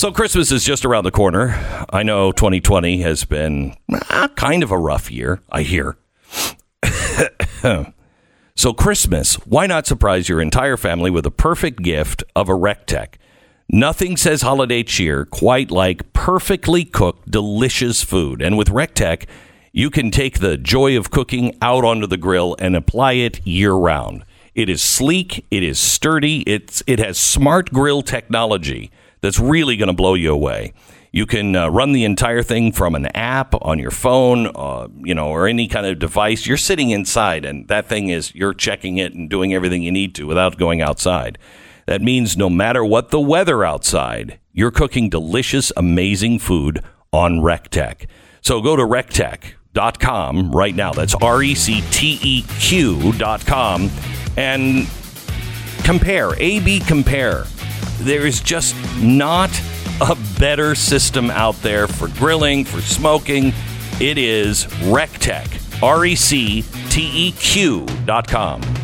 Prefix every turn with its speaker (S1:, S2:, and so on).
S1: So Christmas is just around the corner. I know 2020 has been kind of a rough year, I hear. So Christmas, why not surprise your entire family with a perfect gift of a Rectech? Nothing says holiday cheer quite like perfectly cooked, delicious food. And with Rectech, you can take the joy of cooking out onto the grill and apply it year-round. It is sleek, it is sturdy, it has smart grill technology that's really going to blow you away. You can run the entire thing from an app on your phone, or any kind of device. You're sitting inside, and that thing you're checking it and doing everything you need to without going outside. That means no matter what the weather outside, you're cooking delicious, amazing food on Rectech. So go to Rectech.com right now. That's RECTEQ.com and compare, A/B compare. There is just not a better system out there for grilling, for smoking. It is Rectech, RECTEQ.com.